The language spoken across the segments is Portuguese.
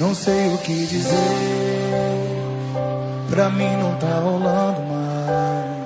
Não sei o que dizer, pra mim não tá rolando mais.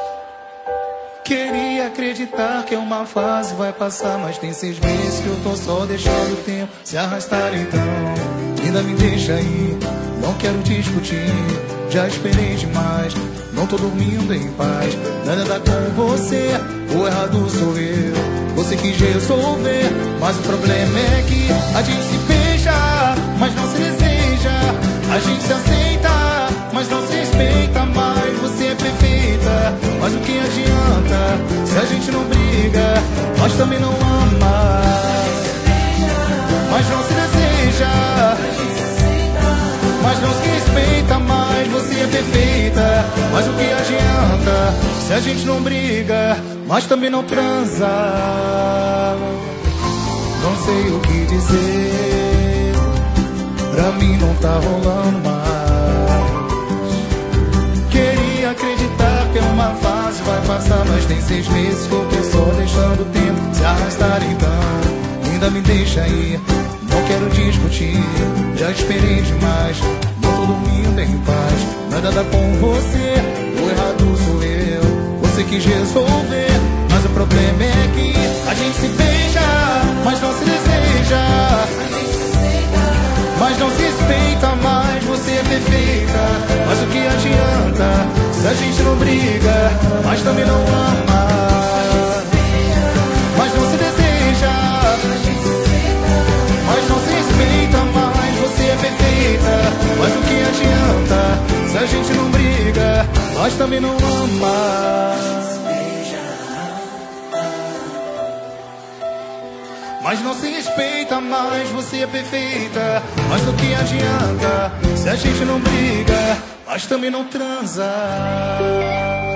Queria acreditar que é uma fase, vai passar, mas tem 6 meses que eu tô só deixando o tempo se arrastar. Então ainda me deixa aí, não quero discutir, já esperei demais, não tô dormindo em paz. Nada dá com você, o errado sou eu. Você quis resolver, mas o problema é que a gente se beija, mas não se deseja. A gente se aceita, mas não se respeita mais. Você é perfeita, mas o que adianta se a gente não briga, mas também não ama, mas não se deseja, mas não se respeita mais. Você é perfeita, mas o que adianta se a gente não briga, mas também não transa. Não sei o que dizer, pra mim não tá rolando mais. Queria acreditar que é uma fase, vai passar, mas tem 6 meses que eu tô só deixando o tempo se arrastar. Então ainda me deixa aí, não quero discutir, já esperei demais, não tô dormindo em paz. Nada dá com você, o errado sou eu. Você quis resolver, mas o problema é que a gente se beija, mas não se deseja, mas não se respeita mais. Você é perfeita, mas o que adianta se a gente não briga, mas também não ama, mas não se deseja, mas não se respeita mais. Você é perfeita, mas o que adianta se a gente não briga, mas também não ama, mas não se respeita mais. Você é perfeita, mas o que adianta se a gente não briga, mas também não transa.